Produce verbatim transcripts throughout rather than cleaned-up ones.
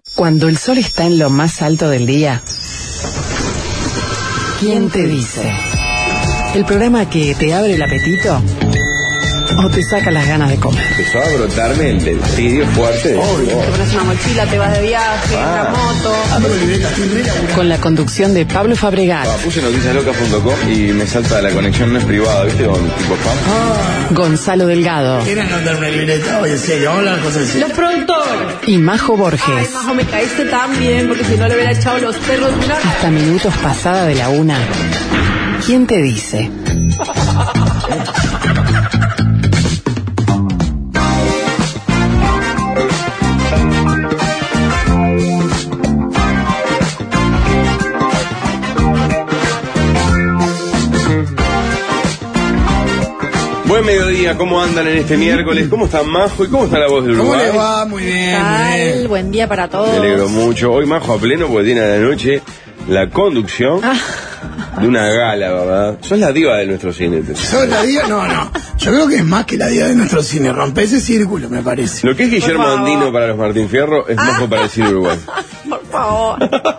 Cuando el sol está en lo más alto del día, ¿quién te dice? El programa que te abre el apetito o te saca las ganas de comer. Empezó a brotarme el delirio fuerte. Obvio. Te pones una mochila, te vas de viaje, ah. una moto. Ah, Con la conducción de Pablo Fabregat. Ah, puse noticias locas punto com y me salta la conexión no es privada, ¿viste? Con tipo spam. Ah. Gonzalo Delgado. Quieren anotar una libreta, oye, en serio, vamos a hablar cosas así. Los productores. Y Majo Borges. Ay, Majo, me caíste tan bien, porque si no le hubiera echado los perros. Mira. Hasta minutos pasada de la una. ¿Quién te dice? Buen mediodía, ¿cómo andan en este miércoles? ¿Cómo está Majo y cómo está la voz del Uruguay? ¿Cómo le va? Muy bien, muy bien. Buen día para todos. Me alegro mucho. Hoy Majo a pleno porque tiene a la noche la conducción ah. de una gala, ¿verdad? Sos la diva de nuestro cine. ¿Sos la diva? No, no. Yo creo que es más que la diva de nuestro cine. Rompe ese círculo, me parece. Lo que es Guillermo Andino para los Martín Fierro es Majo para el cine Uruguay. Por favor.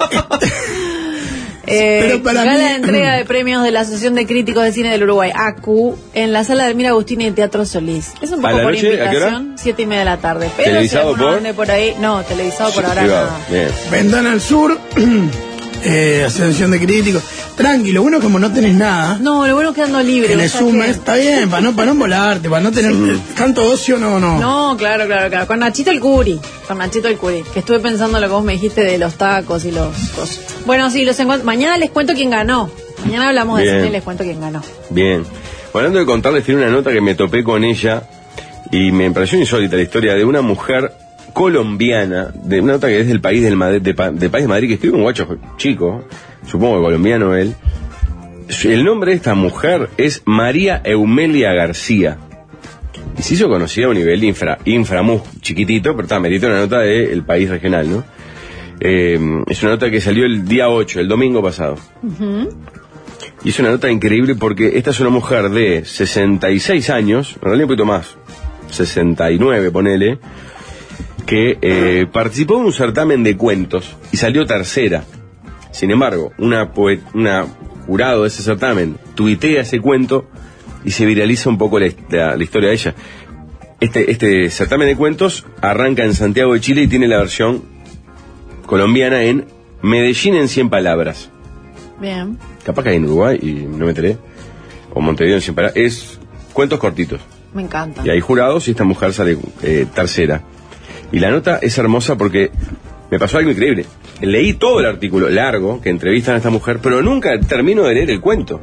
Eh, Pero para gala mí... de entrega de premios de la Asociación de Críticos de Cine del Uruguay, A Q, en la sala de Mira Agustín y Teatro Solís. Es un poco por noche, invitación, siete y media de la tarde. Pero ¿televisado si por? por ahí, no, televisado por sí, ahora privado. no. Bien. Ventana al Sur, eh, Asociación de Críticos. Tranquilo, bueno, como no tenés nada. No, lo bueno es quedando libre. Que le sumes, que... está bien, para no, para no volarte, para no tener sí. tanto ocio, no, no. No, claro, claro, claro. Con Nachito el Curi, con Nachito el Curi, que estuve pensando lo que vos me dijiste de los tacos y los cosas. Bueno, sí, los encuentro. Mañana les cuento quién ganó. Mañana hablamos bien. de cine y les cuento quién ganó. Bien. Bueno, antes de contarles, tiene una nota que me topé con ella y me pareció insólita la historia de una mujer colombiana, de una nota que es del país del Madrid, de, de País de Madrid, que escribe un guacho chico, supongo que colombiano él. El nombre de esta mujer es María Eumelia García. Y se hizo conocida a un nivel infra, inframus chiquitito, pero está, merita una nota del país regional, ¿no? Eh, es una nota que salió el día ocho, el domingo pasado. Uh-huh. Y es una nota increíble porque esta es una mujer de sesenta y seis años, en realidad un poquito más, sesenta y nueve, ponele, que eh, participó en un certamen de cuentos y salió tercera. Sin embargo, una, poet, una jurado de ese certamen tuitea ese cuento y se viraliza un poco la, la, la historia de ella. Este, este certamen de cuentos arranca en Santiago de Chile y tiene la versión colombiana en Medellín en cien palabras. Bien. Capaz que hay en Uruguay y no me enteré. O Montevideo en cien palabras. Es cuentos cortitos. Me encanta. Y hay jurados y esta mujer sale eh, tercera. Y la nota es hermosa porque me pasó algo increíble. Leí todo el artículo largo que entrevistan a esta mujer, pero nunca termino de leer el cuento.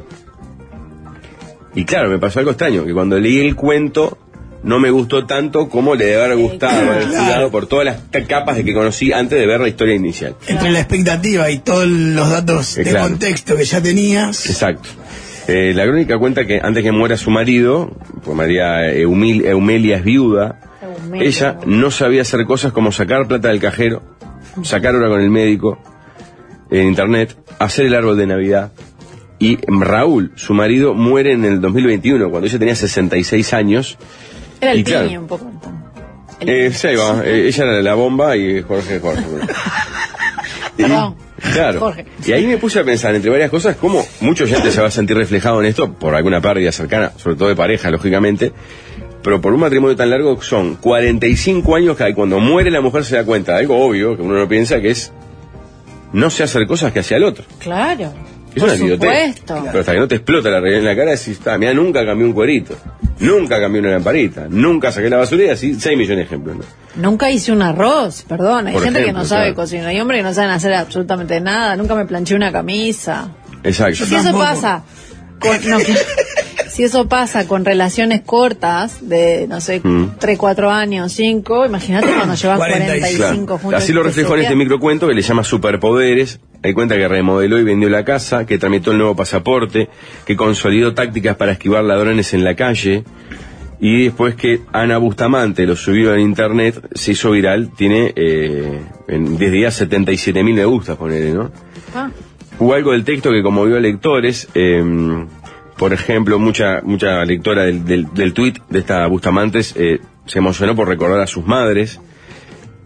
Y claro, me pasó algo extraño, que cuando leí el cuento no me gustó tanto como le debe haber gustado, haber claro. por todas las capas de que conocí antes de ver la historia inicial. Entre la expectativa y todos los datos eh, de claro. contexto que ya tenías. Exacto. Eh, la crónica cuenta que antes que muera su marido, pues María Eumil, Eumelia es viuda, Eumelia. Ella no sabía hacer cosas como sacar plata del cajero, sacar hora con el médico, en internet, hacer el árbol de Navidad. Y Raúl, su marido, muere en el dos mil veintiuno, cuando ella tenía sesenta y seis años. Era el y claro, piño un poco. El eh, sí, va, eh, ella era la bomba y Jorge Jorge. y, claro. Jorge. Y ahí me puse a pensar, entre varias cosas, cómo mucha gente se va a sentir reflejado en esto, por alguna pérdida cercana, sobre todo de pareja, lógicamente. Pero por un matrimonio tan largo son cuarenta y cinco años que cuando muere la mujer se da cuenta de algo obvio, que uno no piensa, que es no sé hacer cosas que hacía el otro. Claro. Es una idiotez. Pero hasta que no te explota la realidad en la cara, decís, ah, mira, nunca cambié un cuerito, nunca cambié una lamparita, nunca saqué la basura y así seis millones de ejemplos, ¿no? Nunca hice un arroz, perdón, hay Por gente ejemplo, que no sabe claro. cocinar, hay hombres que no saben hacer absolutamente nada, nunca me planché una camisa. Exacto. Si eso pasa con, no, si eso pasa con relaciones cortas de, no sé, mm. tres, cuatro años, cinco, imagínate cuando llevas cuarenta y cinco claro. juntos. Así lo reflejó en este microcuento que le llama Superpoderes. Hay cuenta que remodeló y vendió la casa, que tramitó el nuevo pasaporte, que consolidó tácticas para esquivar ladrones en la calle, y después que Ana Bustamante lo subió en internet, se hizo viral, tiene eh, en diez días setenta y siete mil me gustas, ponele, ¿no? Ah. Hubo algo del texto que conmovió a lectores, eh, por ejemplo, mucha mucha lectora del, del, del tuit de esta Bustamante eh, se emocionó por recordar a sus madres,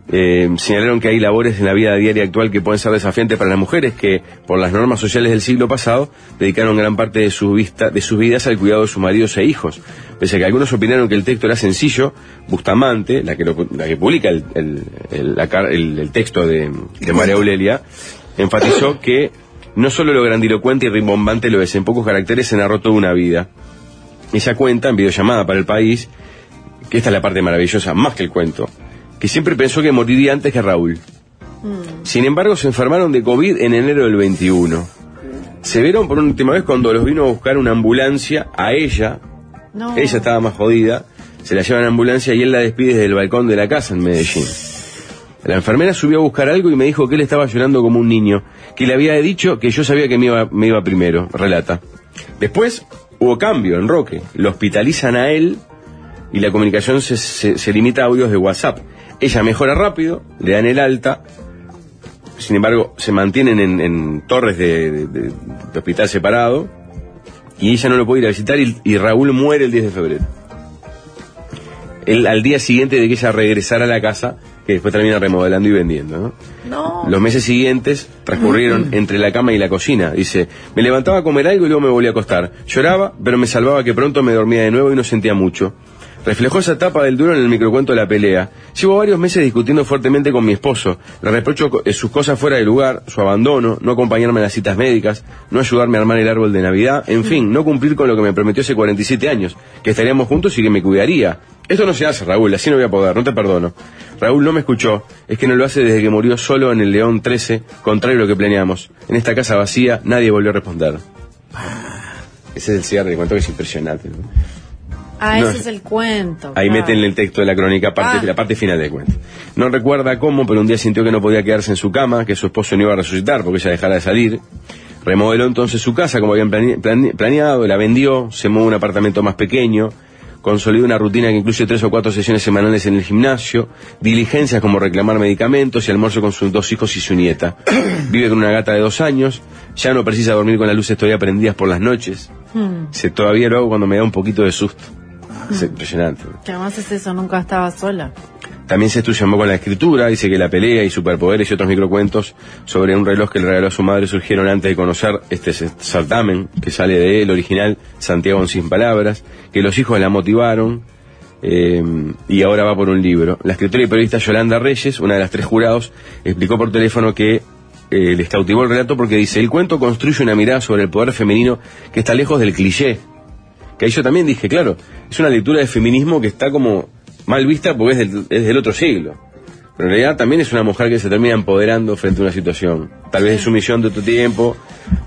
Eh, señalaron que hay labores en la vida diaria actual que pueden ser desafiantes para las mujeres que, por las normas sociales del siglo pasado, dedicaron gran parte de, su vista, de sus vidas al cuidado de sus maridos e hijos. Pese a que algunos opinaron que el texto era sencillo, Bustamante, la que, lo, la que publica el, el, el, la, el, el texto de, de María Aurelia, enfatizó que no solo lo grandilocuente y rimbombante lo es, en pocos caracteres se narró toda una vida. Ella cuenta, en videollamada para El País, que esta es la parte maravillosa, más que el cuento, que siempre pensó que moriría antes que Raúl. Mm. Sin embargo, se enfermaron de COVID en enero del veintiuno. Se vieron por una última vez cuando los vino a buscar una ambulancia a ella. No. Ella estaba más jodida. Se la llevan a ambulancia y él la despide desde el balcón de la casa en Medellín. La enfermera subió a buscar algo y me dijo que él estaba llorando como un niño, que le había dicho que yo sabía que me iba, me iba primero, relata. Después hubo cambio en Roque. Lo hospitalizan a él y la comunicación se, se, se limita a audios de WhatsApp. Ella mejora rápido, le dan el alta, sin embargo se mantienen en, en torres de, de, de, de hospital separado, y ella no lo puede ir a visitar, y, y Raúl muere el diez de febrero. Él, al día siguiente de que ella regresara a la casa, que después termina remodelando y vendiendo, ¿no? No. Los meses siguientes transcurrieron entre la cama y la cocina. Dice, me levantaba a comer algo y luego me volvía a acostar. Lloraba, pero me salvaba que pronto me dormía de nuevo y no sentía mucho. Reflejó esa etapa del duelo en el microcuento de La Pelea. Llevo varios meses discutiendo fuertemente con mi esposo. Le reprocho sus cosas fuera de lugar, su abandono, no acompañarme a las citas médicas, no ayudarme a armar el árbol de Navidad, en fin, no cumplir con lo que me prometió hace cuarenta y siete años, que estaríamos juntos y que me cuidaría. Esto no se hace, Raúl, así no voy a poder, no te perdono. Raúl no me escuchó, es que no lo hace desde que murió solo en el León trece, contrario a lo que planeamos. En esta casa vacía, nadie volvió a responder. Ese es el cierre del cuento, que es impresionante, ¿no? Ah, no, ese es el cuento. Ahí claro. meten el texto de la crónica, parte, ah. la parte final del cuento. No recuerda cómo, pero un día sintió que no podía quedarse en su cama, que su esposo no iba a resucitar porque ella dejara de salir. Remodeló entonces su casa como habían plane, plane, planeado, la vendió, se mudó a un apartamento más pequeño, consolidó una rutina que incluye tres o cuatro sesiones semanales en el gimnasio, diligencias como reclamar medicamentos y almuerzo con sus dos hijos y su nieta. Vive con una gata de dos años, ya no precisa dormir con las luces todavía prendidas por las noches. Hmm. Se, todavía lo hago cuando me da un poquito de susto. Es impresionante. Que además es eso, nunca estaba sola. También se entusiasmó con la escritura, dice que La Pelea y Superpoderes y otros microcuentos sobre un reloj que le regaló a su madre surgieron antes de conocer este certamen que sale de él, original, Santiago en Sin Palabras, que los hijos la motivaron, eh, y ahora va por un libro. La escritora y periodista Yolanda Reyes, una de las tres jurados, explicó por teléfono que eh, les cautivó el relato porque dice, el cuento construye una mirada sobre el poder femenino que está lejos del cliché. Que ahí yo también dije, claro, es una lectura de feminismo que está como mal vista porque es del, es del otro siglo. Pero en realidad también es una mujer que se termina empoderando frente a una situación. Tal vez de sumisión de otro tiempo,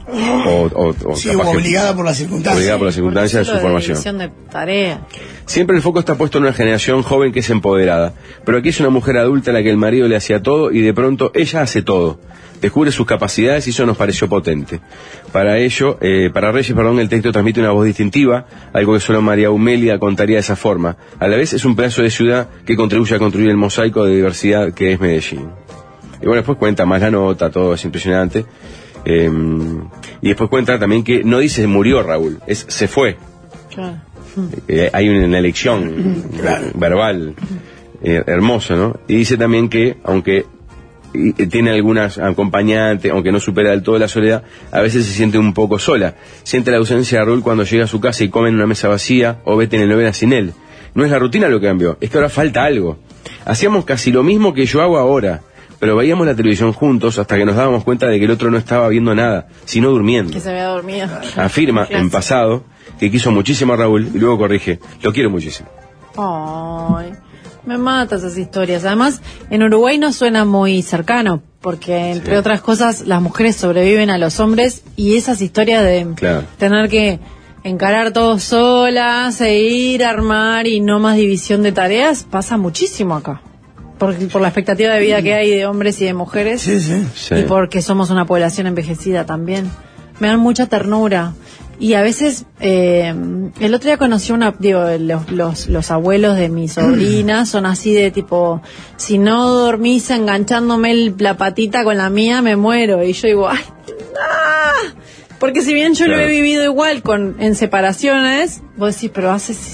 o, o, o, sí, o obligada por las circunstancias. Obligada por las circunstancias de su formación. División de tarea. Siempre el foco está puesto en una generación joven que es empoderada. Pero aquí es una mujer adulta a la que el marido le hacía todo y de pronto ella hace todo. Descubre sus capacidades y eso nos pareció potente. Para ello, eh, para Reyes, perdón, el texto transmite una voz distintiva, algo que solo María Aumelia contaría de esa forma. A la vez es un pedazo de ciudad que contribuye a construir el mosaico de diversidad que es Medellín. Y bueno, después cuenta más la nota, todo es impresionante. Eh, y después cuenta también que no dice murió Raúl, es se fue. Claro. Eh, hay una elección claro. verbal eh, hermosa, ¿no? Y dice también que, aunque y tiene algunas acompañantes, aunque no supera del todo la soledad, a veces se siente un poco sola. Siente la ausencia de Raúl cuando llega a su casa y come en una mesa vacía o ve telenovelas sin él. No es la rutina lo que cambió, es que ahora falta algo. Hacíamos casi lo mismo que yo hago ahora, pero veíamos la televisión juntos hasta que nos dábamos cuenta de que el otro no estaba viendo nada, sino durmiendo. Que se había dormido. Afirma en pasado que quiso muchísimo a Raúl y luego corrige, lo quiero muchísimo. Ay... Me mata esas historias. Además, en Uruguay no suena muy cercano, porque entre sí. otras cosas las mujeres sobreviven a los hombres y esas historias de claro. tener que encarar todo solas, e ir, armar y no más división de tareas, pasa muchísimo acá. Por, por la expectativa de vida que hay de hombres y de mujeres, sí, sí. Sí. Y porque somos una población envejecida también. Me dan mucha ternura. Y a veces, eh, el otro día conocí una, digo, los, los, los abuelos de mi sobrina son así de tipo, si no dormís enganchándome el, la patita con la mía, me muero. Y yo digo, ¡ay! ¡Ah! Porque si bien yo claro. lo he vivido igual con en separaciones, vos decís, pero hace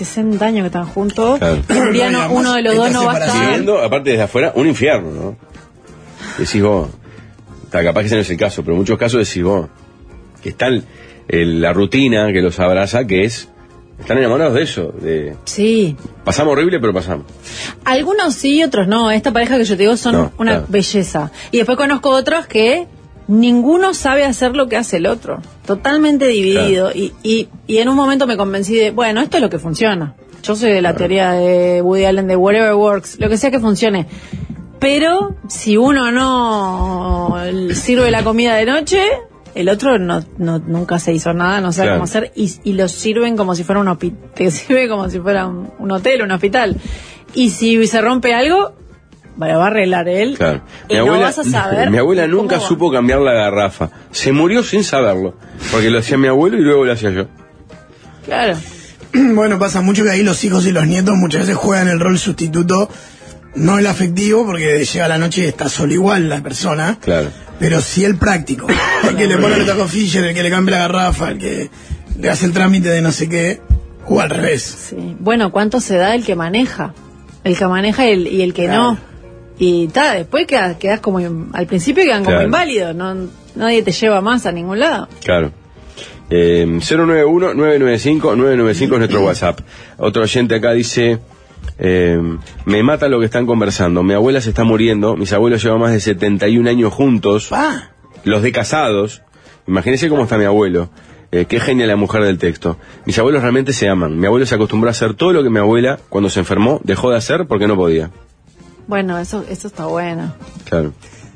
sesenta años que están juntos. Claro. Un día no, uno de los dos no va a estar. Viviendo, aparte desde afuera, un infierno, ¿no? Decís vos, está, capaz que ese no es el caso, pero en muchos casos decís vos, que está el, el, la rutina que los abraza, que es, están enamorados de eso, de... Sí. Pasamos horrible, pero pasamos. Algunos sí, otros no. Esta pareja que yo te digo son No, una claro. belleza. Y después conozco otros que ninguno sabe hacer lo que hace el otro. Totalmente dividido. Claro. Y, y, y en un momento me convencí de, bueno, esto es lo que funciona. Yo soy de la Claro. teoría de Woody Allen, de whatever works, lo que sea que funcione. Pero si uno no sirve la comida de noche, el otro no, no nunca se hizo nada, no sabe Claro. cómo hacer, y, y lo sirven como si fuera un hospital, te sirve como si fuera un, un hotel, un hospital. Y si se rompe algo, bueno, va a arreglar él. Claro. Y no vas a saber. Mi abuela cómo nunca va. supo cambiar la garrafa. Se murió sin saberlo. Porque lo hacía mi abuelo y luego lo hacía yo. Claro. Bueno, pasa mucho que ahí los hijos y los nietos muchas veces juegan el rol sustituto, no el afectivo, porque llega la noche y está solo igual la persona. Claro. Pero sí el práctico. El que le pone el taco Fisher, el que le cambia la garrafa, el que le hace el trámite de no sé qué, o al revés. Sí. Bueno, ¿cuánto se da el que maneja? El que maneja y el, y el que Claro. no. Y ta, después quedas, quedas como, in- al principio quedan como Claro. inválidos, no, nadie te lleva más a ningún lado. Claro. Eh, cero nueve uno, nueve nueve cinco, nueve nueve cinco es nuestro WhatsApp. Otro oyente acá dice, eh, me mata lo que están conversando. Mi abuela se está muriendo, mis abuelos llevan más de setenta y un años juntos, Pa. los de casados. Imagínense cómo está mi abuelo. Eh, qué genia la mujer del texto. Mis abuelos realmente se aman. Mi abuelo se acostumbró a hacer todo lo que mi abuela, cuando se enfermó, dejó de hacer porque no podía. Bueno, eso, eso está bueno. Claro.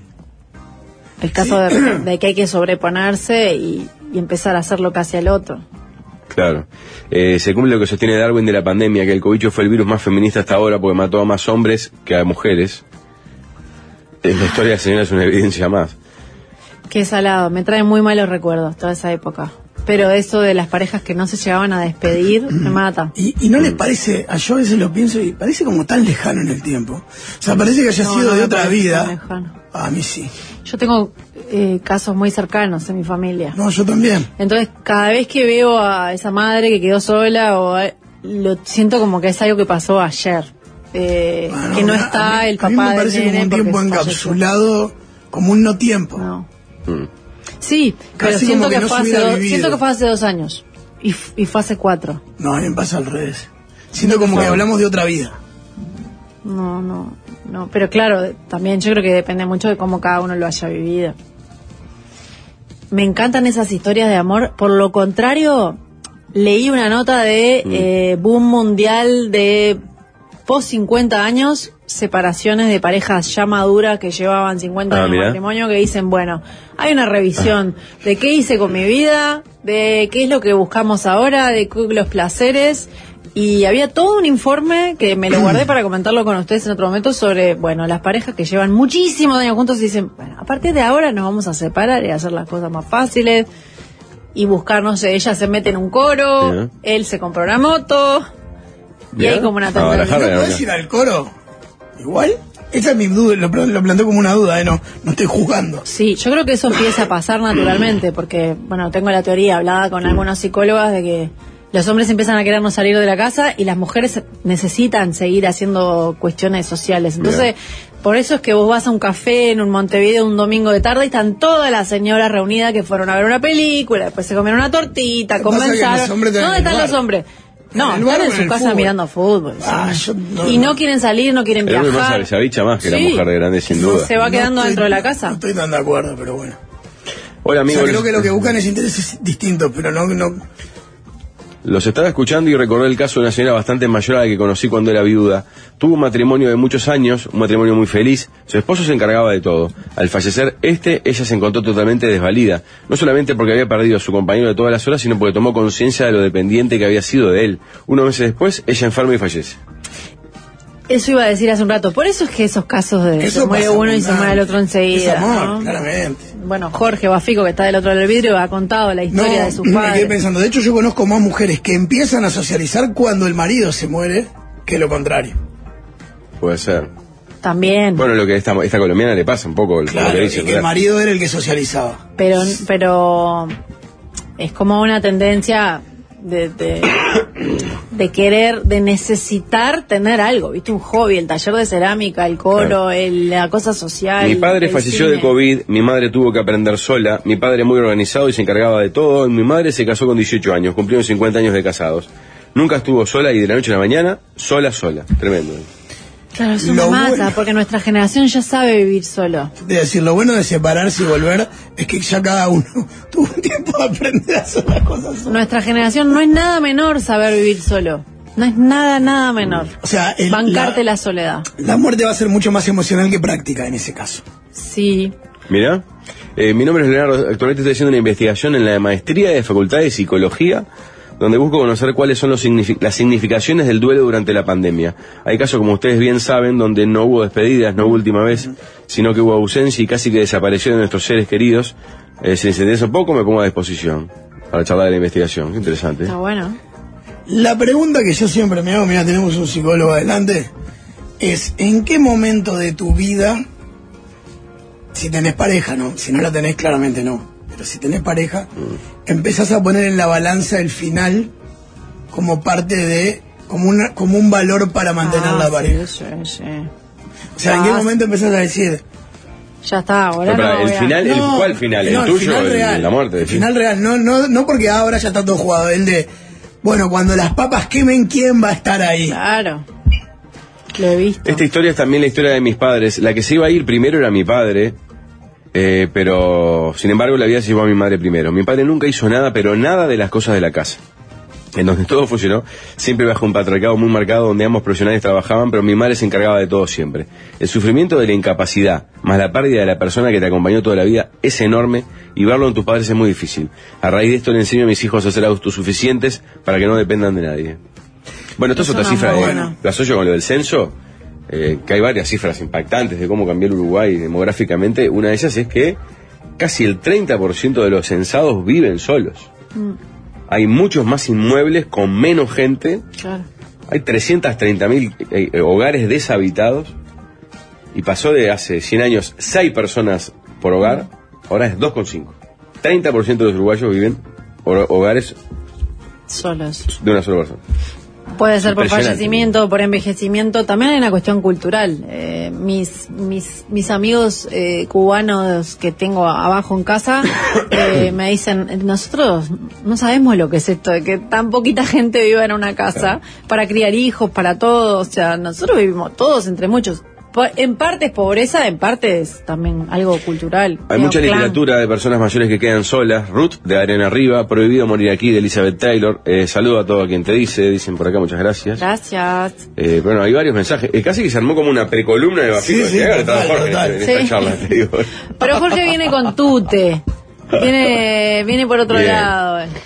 El caso de, de que hay que sobreponerse y, y empezar a hacer lo que hace el otro. Claro. Eh, se cumple lo que sostiene Darwin de la pandemia, que el cobicho fue el virus más feminista hasta ahora porque mató a más hombres que a mujeres. En la historia, señora, es una evidencia más. Qué salado, me trae muy malos recuerdos toda esa época. Pero eso de las parejas que no se llegaban a despedir, me mata. Y, y no les parece, a yo a veces lo pienso y parece como tan lejano en el tiempo. O sea, parece que haya No, sido no de me otra parece vida. tan lejano. A mí sí. Yo tengo eh, casos muy cercanos en mi familia. No, yo también. Entonces, cada vez que veo a esa madre que quedó sola, o a- lo siento como que es algo que pasó ayer. Eh, Bueno, que no a- está a mí- el A mí papá me parece del como nene un porque tiempo falleció. encapsulado, como un no tiempo. No. Mm. Sí, pero Casi siento como que, que no fue se hace hubiera dos, vivido. siento que fue hace dos años. Y, f- y fue hace cuatro. No, a mí me pasa al revés. Siento como que hablamos de otra vida. No, no, no. Pero claro, también yo creo que depende mucho de cómo cada uno lo haya vivido. Me encantan esas historias de amor. Por lo contrario, leí una nota de Mm. eh, boom mundial de post cincuenta años, separaciones de parejas ya maduras que llevaban cincuenta Ah, años de mirá. matrimonio, que dicen, bueno, hay una revisión de qué hice con mi vida, de qué es lo que buscamos ahora, de cu- los placeres. Y había todo un informe que me lo guardé para comentarlo con ustedes en otro momento sobre, bueno, las parejas que llevan muchísimos años juntos y dicen, bueno, a partir de ahora nos vamos a separar y hacer las cosas más fáciles y buscar, no sé, ella se mete en un coro, Bien. él se compró una moto y Bien. hay como una A barajar, tendencia. ¿No Claro, podés claro. ir al coro? ¿Igual? Esa es mi duda, lo, lo planteo como una duda, ¿eh? No, no estoy juzgando. Sí, yo creo que eso empieza a pasar naturalmente, porque, bueno, tengo la teoría hablada con algunas psicólogas de que los hombres empiezan a querer no salir de la casa y las mujeres necesitan seguir haciendo cuestiones sociales. Entonces, por eso es que vos vas a un café en un Montevideo un domingo de tarde y están todas las señoras reunidas que fueron a ver una película, después se comieron una tortita, Lo que pasa es que conversaron. los hombres están ¿Dónde en el están bar. los hombres? No, En el bar están o en en su el casa fútbol. mirando fútbol. Ah, sí. yo no- y no quieren salir, no quieren El hombre más viajar. se avicha más que la Sí. mujer de grande, sin duda. Se va quedando No estoy- dentro de la No casa. estoy tan de acuerdo, pero bueno. Hola, O amigos. sea, creo que lo que buscan es intereses distintos, pero no... no Los estaba escuchando y recordé el caso de una señora bastante mayor a la que conocí cuando era viuda. Tuvo un matrimonio de muchos años, un matrimonio muy feliz. Su esposo se encargaba de todo. Al fallecer este, ella se encontró totalmente desvalida. No solamente porque había perdido a su compañero de todas las horas, sino porque tomó conciencia de lo dependiente que había sido de él. Unos meses después, ella enferma y fallece. Eso iba a decir hace un rato. Por eso es que esos casos de Eso se muere pasa uno y se abundante. muere el otro enseguida. Es amor, ¿no? claramente. Bueno, Jorge Bafico, que está del otro lado del vidrio, ha contado la historia No, de sus me quedé padres. pensando. De hecho, yo conozco más mujeres que empiezan a socializar cuando el marido se muere que lo contrario. Puede ser. También. Bueno, lo que a esta, esta colombiana le pasa un poco lo Claro, que y dice. que el ¿verdad? marido era el que socializaba. Pero, pero es como una tendencia de, de, de querer, de necesitar tener algo, ¿viste? Un hobby, el taller de cerámica, el coro, claro. el, la cosa social. Mi padre falleció cine. de COVID, mi madre tuvo que aprender sola, mi padre muy organizado y se encargaba de todo, y mi madre se casó con dieciocho años, cumplieron cincuenta años de casados. Nunca estuvo sola y de la noche a la mañana, sola, sola. Tremendo. Claro, eso me mata, bueno, porque nuestra generación ya sabe vivir solo. De decir, lo bueno de separarse y volver es que ya cada uno tuvo un tiempo de aprender a hacer las cosas solas. Nuestra generación no es nada menor saber vivir solo. No es nada, nada menor. O sea, el, bancarte la, la soledad. La muerte va a ser mucho más emocional que práctica en ese caso. Sí. Mira, eh, mi nombre es Leonardo, actualmente estoy haciendo una investigación en la maestría de Facultad de Psicología, donde busco conocer cuáles son los signific- las significaciones del duelo durante la pandemia. Hay casos, como ustedes bien saben, donde no hubo despedidas, no hubo última vez, sino que hubo ausencia y casi que desaparecieron nuestros seres queridos. Eh, si les interesa un poco, me pongo a disposición para charlar de la investigación. Qué interesante. Está bueno. La pregunta que yo siempre me hago, mira, tenemos un psicólogo adelante, es ¿en qué momento de tu vida, si tenés pareja, no? Si no la tenés, claramente no. Pero si tenés pareja, mm. empezás a poner en la balanza el final como parte de, como una, como un valor para mantener ah, la pareja. Sí, sí, sí. O sea, ¿en qué momento empezás a decir? Ya está, ahora no, no el final, el, no, ¿cuál final? No, ¿El tuyo final o el, real, la muerte? El final real, no, no, no porque ahora ya está todo jugado, el de, bueno, cuando las papas quemen, ¿quién va a estar ahí? Claro. Lo he visto. Esta historia es también la historia de mis padres. La que se iba a ir primero era mi padre. Eh, pero, sin embargo, la vida se llevó a mi madre primero. Mi padre nunca hizo nada, pero nada de las cosas de la casa. En donde todo funcionó, siempre bajo un patriarcado muy marcado, donde ambos profesionales trabajaban, pero mi madre se encargaba de todo siempre. El sufrimiento de la incapacidad, más la pérdida de la persona que te acompañó toda la vida, es enorme, y verlo en tus padres es muy difícil. A raíz de esto le enseño a mis hijos a ser autosuficientes para que no dependan de nadie. Bueno, esto es otra cifra, de, bueno. la asocio con lo del censo. Eh, que hay varias cifras impactantes de cómo cambió el Uruguay demográficamente. Una de ellas es que casi el treinta por ciento de los censados viven solos. Mm. Hay muchos más inmuebles con menos gente. Claro. Hay trescientos treinta mil eh, hogares deshabitados. Y pasó de hace cien años seis personas por hogar, ahora es dos coma cinco. treinta por ciento de los uruguayos viven hogares solos de una sola persona. Puede ser por fallecimiento, por envejecimiento. También hay una cuestión cultural. Eh, mis, mis, mis amigos eh, cubanos que tengo abajo en casa eh, me dicen, nosotros no sabemos lo que es esto de que tan poquita gente viva en una casa, claro, para criar hijos, para todos. O sea, nosotros vivimos todos entre muchos. En parte es pobreza, en parte es también algo cultural. Hay mucha clan. literatura de personas mayores que quedan solas. Ruth, de Arena Arriba, Prohibido morir aquí, de Elizabeth Taylor. Eh, saludo a todo a quien te dice, dicen por acá, muchas gracias. Gracias. Eh, bueno, hay varios mensajes. Eh, casi que se armó como una precolumna de Bafito. Sí, sí, total, total, Jorge, total. en esta sí. charla, te digo. Pero Jorge viene con tute. Viene, viene por otro Bien. lado. Eh.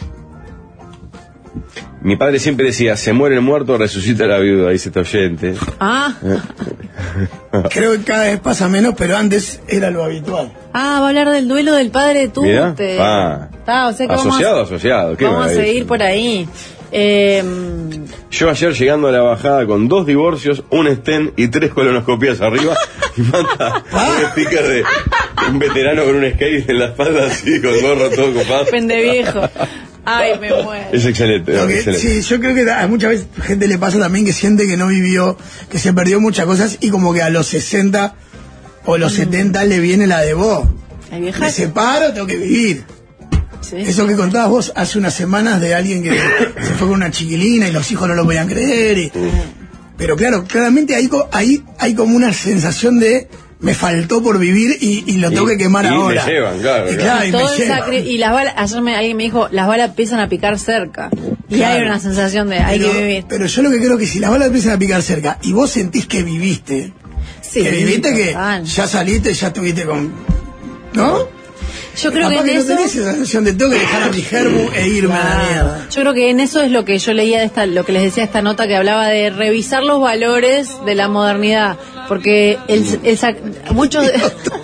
Mi padre siempre decía, se muere el muerto, resucita la viuda, dice este oyente. Ah. Creo que cada vez pasa menos, pero antes era lo habitual. Ah, va a hablar del duelo del padre de Tute. Ah, ah, o sea que asociado, vamos, asociado. ¿Qué vamos a seguir por ahí. Eh, Yo ayer llegando a la bajada con dos divorcios, un stent y tres colonoscopías arriba, y manda un sticker de un veterano con un skate en la espalda, así, con gorro todo copado. Pende viejo. Ay, me muero. Es excelente, no, que, excelente. Sí, yo creo que a muchas veces gente le pasa también que siente que no vivió, que se perdió muchas cosas y como que a los sesenta o los mm. setenta le viene la de vos. Me separo, tengo que vivir. ¿Sí? Eso que contabas vos hace unas semanas de alguien que se fue con una chiquilina y los hijos no lo podían creer. Y, mm. Pero claro, claramente ahí, ahí hay como una sensación de me faltó por vivir y, y lo tengo y, que quemar y ahora. Me llevan, claro. Y, claro. y, y, todo el sacri- y las balas, ayer me, alguien me dijo, las balas empiezan a picar cerca. Y claro, hay una sensación de hay pero, que vivir. Pero yo lo que creo que si las balas empiezan a picar cerca y vos sentís que viviste, sí, que viviste total. que ya saliste, ya estuviste con... ¿No? Yo creo Capaz que en que eso... no tenés esa sensación de tengo que dejar a mi germu e irme claro. a la mierda. Yo creo que en eso es lo que yo leía de esta, lo que les decía esta nota que hablaba de revisar los valores de la modernidad, porque el, el, el muchos de,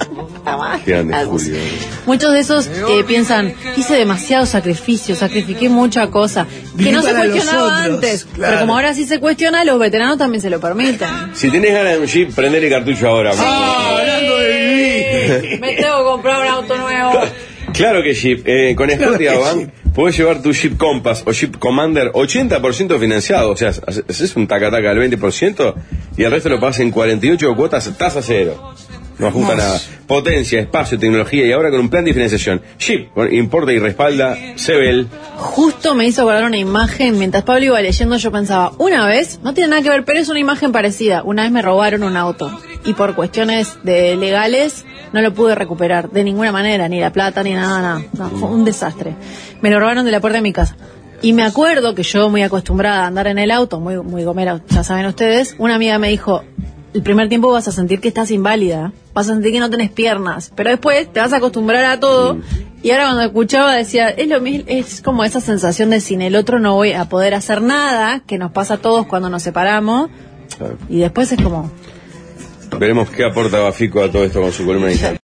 muchos de esos eh, piensan hice demasiado sacrificio, sacrifiqué mucha cosa que no se cuestionaba antes, claro. Pero como ahora sí se cuestiona, los veteranos también se lo permiten. Si tenés ganas de un Jeep, prender el cartucho ahora. Sí. Ah, hablando de vivir. Me tengo que comprar un auto nuevo. Claro que Jeep. Eh, con Scotiabank podés llevar tu Jeep Compass o Jeep Commander ochenta por ciento financiado. O sea, haces un taca-taca del veinte por ciento y el resto lo pagas en cuarenta y ocho cuotas, tasa cero. No ajusta nada. Potencia, espacio, tecnología y ahora con un plan de financiación. Jeep, importa y respalda Sebel. Justo me hizo acordar una imagen. Mientras Pablo iba leyendo, yo pensaba, una vez, no tiene nada que ver, pero es una imagen parecida. Una vez me robaron un auto y por cuestiones de legales no lo pude recuperar de ninguna manera, ni la plata, ni nada, nada. No, fue un desastre. Me lo robaron de la puerta de mi casa. Y me acuerdo que yo, muy acostumbrada a andar en el auto, muy, muy gomera, ya saben ustedes, una amiga me dijo, el primer tiempo vas a sentir que estás inválida, vas a sentir que no tenés piernas, pero después te vas a acostumbrar a todo. Y ahora cuando escuchaba decía, es lo mismo, es como esa sensación de sin el otro no voy a poder hacer nada, que nos pasa a todos cuando nos separamos. Y después es como... Veremos qué aporta Bafico a todo esto con su columna inicial.